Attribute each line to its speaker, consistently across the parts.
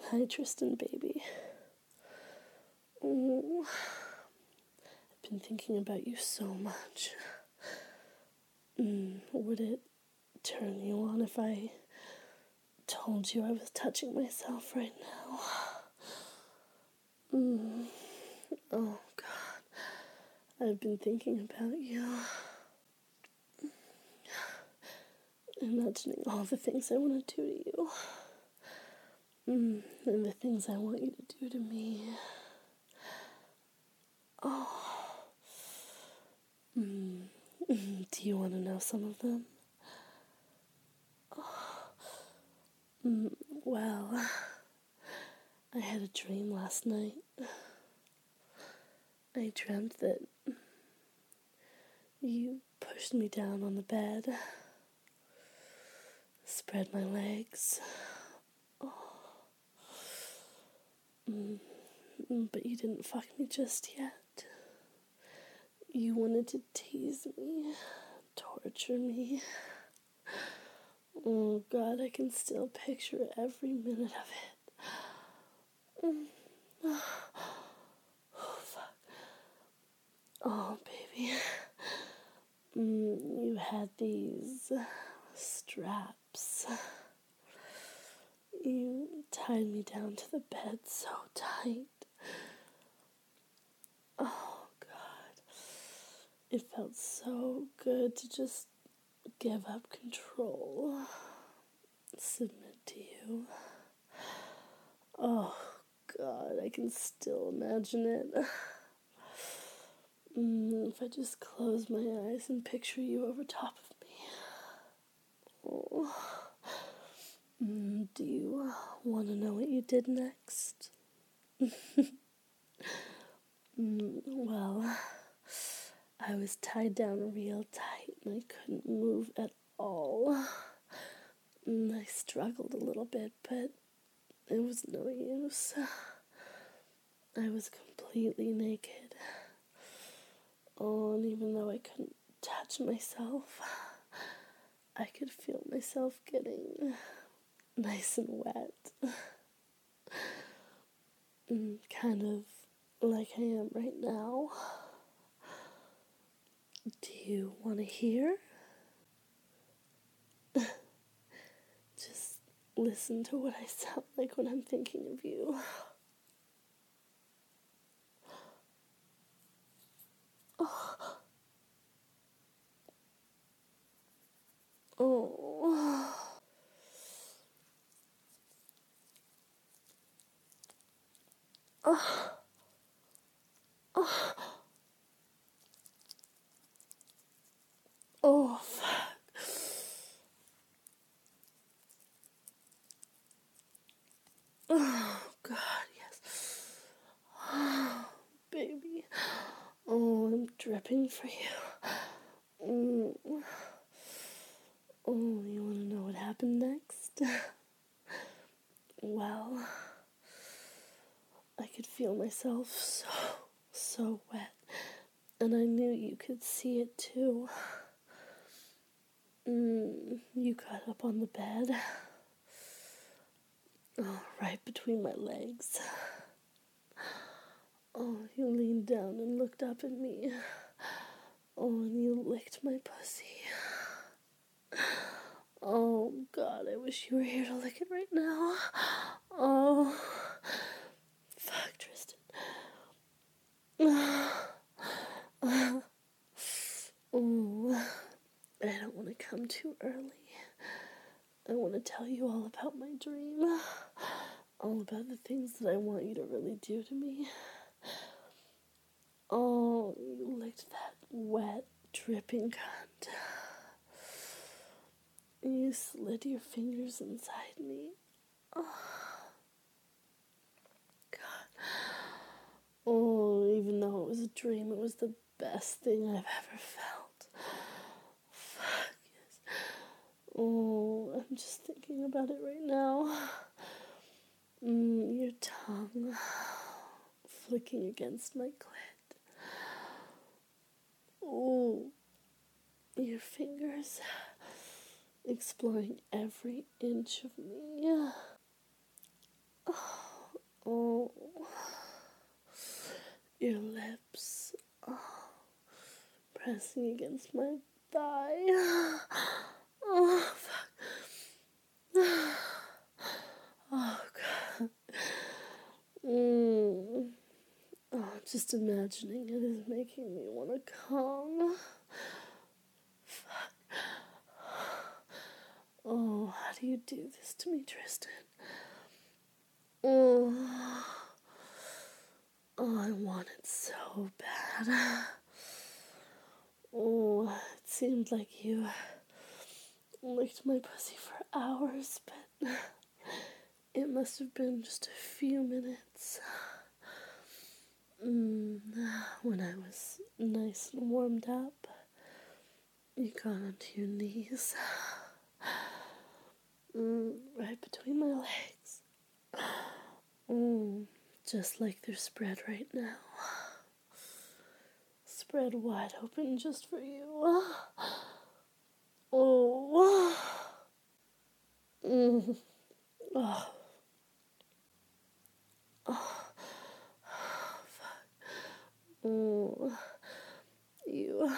Speaker 1: Hi, Tristan, baby. Oh, I've been thinking about you so much. Would it turn you on if I told you I was touching myself right now? Oh, God. I've been thinking about you. Imagining all the things I want to do to you. And the things I want you to do to me. Oh. Do you want to know some of them? Well, I had a dream last night. I dreamt that you pushed me down on the bed, spread my legs, but you didn't fuck me just yet. You wanted to tease me, torture me. Oh, God, I can still picture every minute of it. Oh, fuck. Oh, baby. You had these straps. You tied me down to the bed so tight. Oh, God. It felt so good to just give up control. Submit to you. Oh, God, I can still imagine it. If I just close my eyes and picture you over top of me. Oh. Do you want to know what you did next? Well, I was tied down real tight and I couldn't move at all. I struggled a little bit, but it was no use. I was completely naked. Oh, and even though I couldn't touch myself, I could feel myself getting nice and wet. Kind of like I am right now. Do you want to hear? Just listen to what I sound like when I'm thinking of you. Oh. Oh. Oh. Oh, fuck. Oh, God, yes. Oh, baby. Oh, I'm dripping for you. Oh, you want to know what happened next? Well, I could feel myself so wet, and I knew you could see it too. You got up on the bed, right between my legs. Oh, you leaned down and looked up at me. Oh, and you licked my pussy. Oh, God, I wish you were here to lick it right now. Oh, fuck, Tristan. Oh, I don't want to come too early. I want to tell you all about my dream. All about the things that I want you to really do to me. Oh, you licked that wet, dripping cunt. You slid your fingers inside me. Oh, God. Oh, even though it was a dream, it was the best thing I've ever felt. Fuck yes. Oh, I'm just thinking about it right now. Your tongue flicking against my clit. Oh, your fingers exploring every inch of me. Oh. pressing against my thigh. Oh, fuck. Oh, God. Oh, just imagining it is making me want to come. Fuck. Oh, how do you do this to me, Tristan? Oh, I want it so bad. Oh, it seemed like you licked my pussy for hours, but it must have been just a few minutes. When I was nice and warmed up, you got onto your knees, right between my legs, just like they're spread right now. Spread wide open just for you. Oh. Oh. Oh. Fuck. Oh. You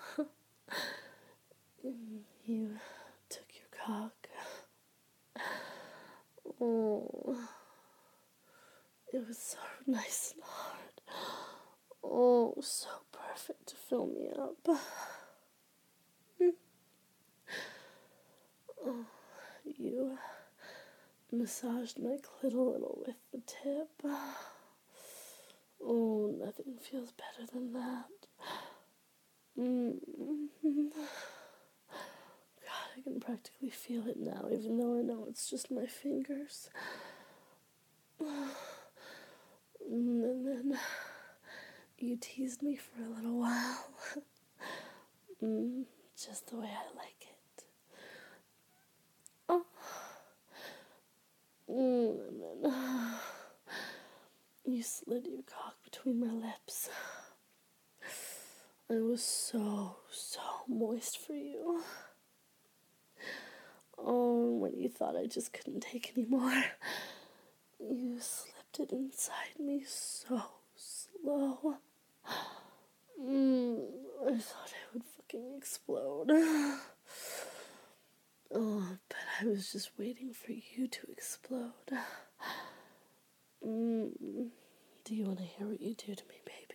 Speaker 1: took your cock. Oh. It was so nice and hard. Oh, so perfect to fill me up. Oh, you massaged my clit a little with the tip. Oh, nothing feels better than that. God, I can practically feel it now, even though I know it's just my fingers. And then you teased me for a little while. Just the way I like it. Oh. And then you slid your cock between my lips. I was so moist for you. Oh, when you thought I just couldn't take anymore, you slipped it inside me so slow. I thought I would fucking explode. Oh, but I was just waiting for you to explode. Do you want to hear what you do to me, baby?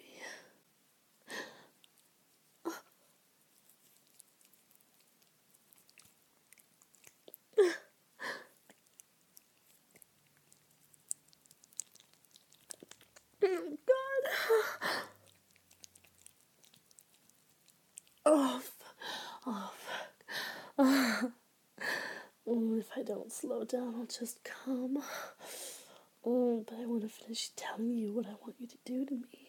Speaker 1: God. Oh, fuck. Oh, if I don't slow down, I'll just come. Oh, but I want to finish telling you what I want you to do to me.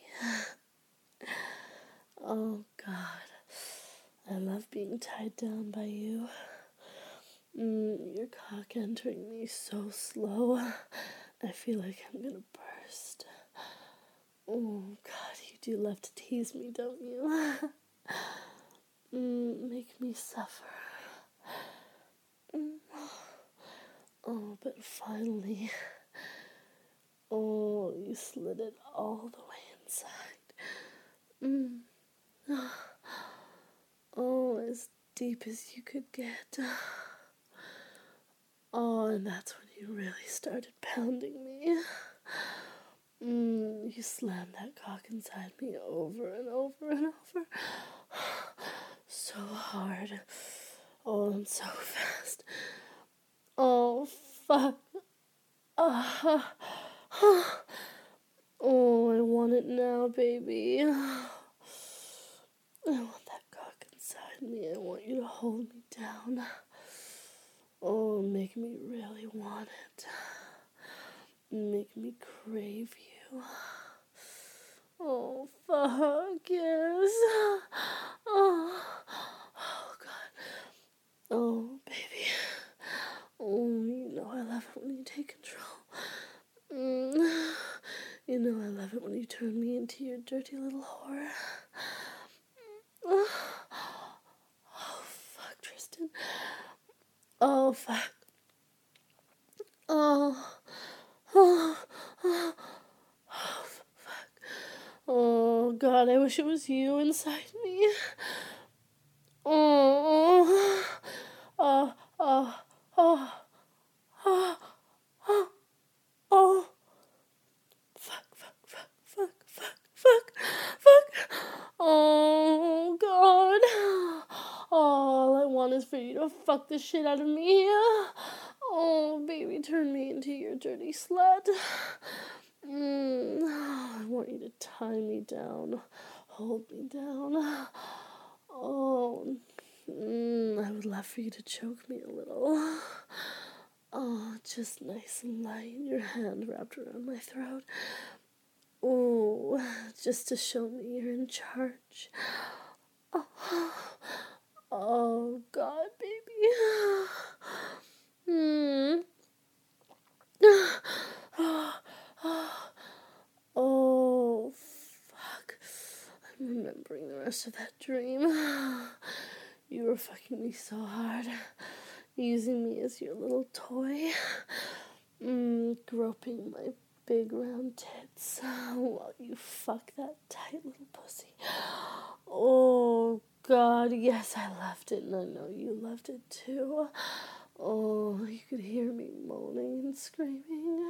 Speaker 1: Oh, God. I love being tied down by you. Your cock entering me so slow. I feel like I'm gonna burst. Oh, God, you do love to tease me, don't you? Make me suffer. Oh, but finally. Oh, you slid it all the way inside. Oh, as deep as you could get. Oh, and that's when you really started pounding me. You slammed that cock inside me over and over and over. So hard. Oh, and so fast. Oh, fuck. Oh, I want it now, baby. I want that cock inside me. I want you to hold me down. Oh, make me really want it. Make me crave you. Oh, fuck, yes. Oh, God. Oh, baby. Oh, you know I love it when you take control. You know I love it when you turn me into your dirty little whore. Oh, fuck, Tristan. Oh, fuck. Oh, fuck. Oh, God, I wish it was you inside me. just for you to fuck the shit out of me. Oh, baby, turn me into your dirty slut. I want you to tie me down, hold me down. Oh, I would love for you to choke me a little. Oh, just nice and light, your hand wrapped around my throat. Oh, just to show me you're in charge. Oh, God, baby. Oh, fuck. I'm remembering the rest of that dream. You were fucking me so hard. Using me as your little toy. Groping my big round tits while you fuck that tight little pussy. Oh, God, yes, I loved it, and I know you loved it too. Oh, you could hear me moaning and screaming.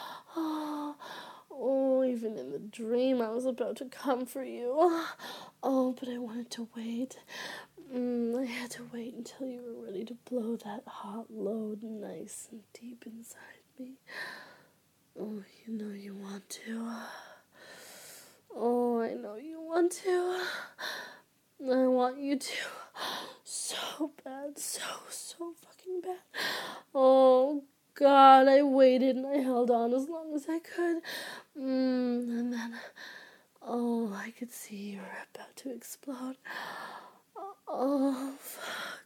Speaker 1: Oh, even in the dream I was about to come for you. Oh, but I wanted to wait. I had to wait until you were ready to blow that hot load nice and deep inside me. Oh, you know you want to. Oh, I know you want to. I want you to. So bad. So fucking bad. Oh, God, I waited and I held on as long as I could. And then, oh, I could see you were about to explode. Oh, fuck.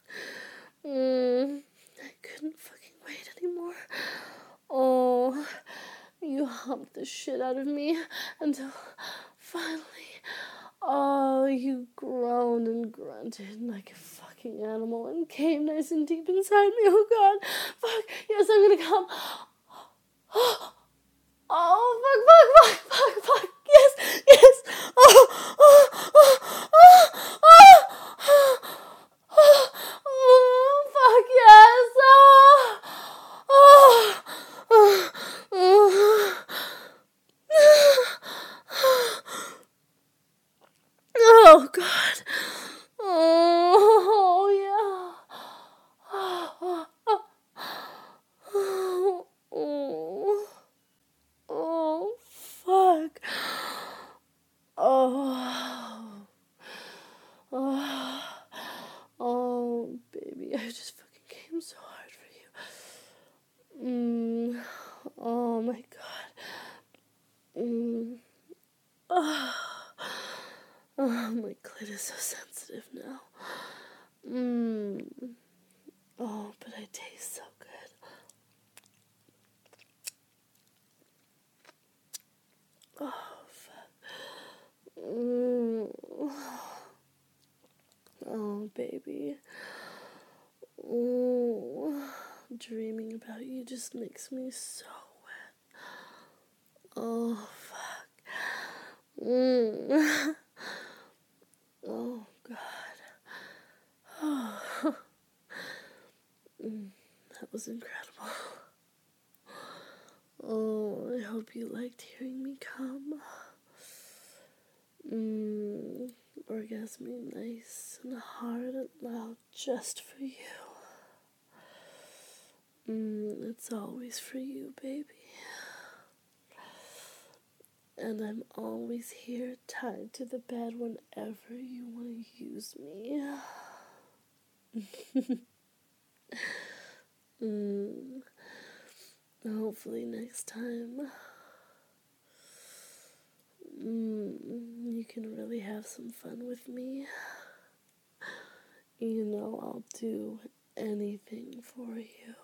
Speaker 1: I couldn't fucking wait anymore. Oh, you humped the shit out of me until finally, oh, you groaned and grunted like a fucking animal and came nice and deep inside me. Oh, God. Fuck. Yes, I'm gonna come. Oh, fuck. Yes. Oh, fuck, yes. Oh, God. Oh, yeah. Oh, fuck. Oh. Oh, baby, I just fucking came so hard for you. Oh, my God. Oh, my clit is so sensitive now. Oh, but I taste so good. Oh, fuck. Oh, baby. Oh, dreaming about you just makes me so wet. Oh, fuck. Oh, God. Oh. That was incredible. Oh, I hope you liked hearing me come. Orgasming nice and hard and loud just for you. It's always for you, baby. And I'm always here tied to the bed whenever you want to use me. Hopefully next time you can really have some fun with me. You know I'll do anything for you.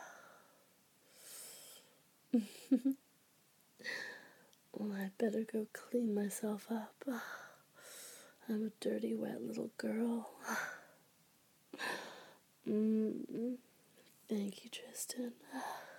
Speaker 1: Well, I better go clean myself up. I'm a dirty, wet little girl. Thank you, Tristan.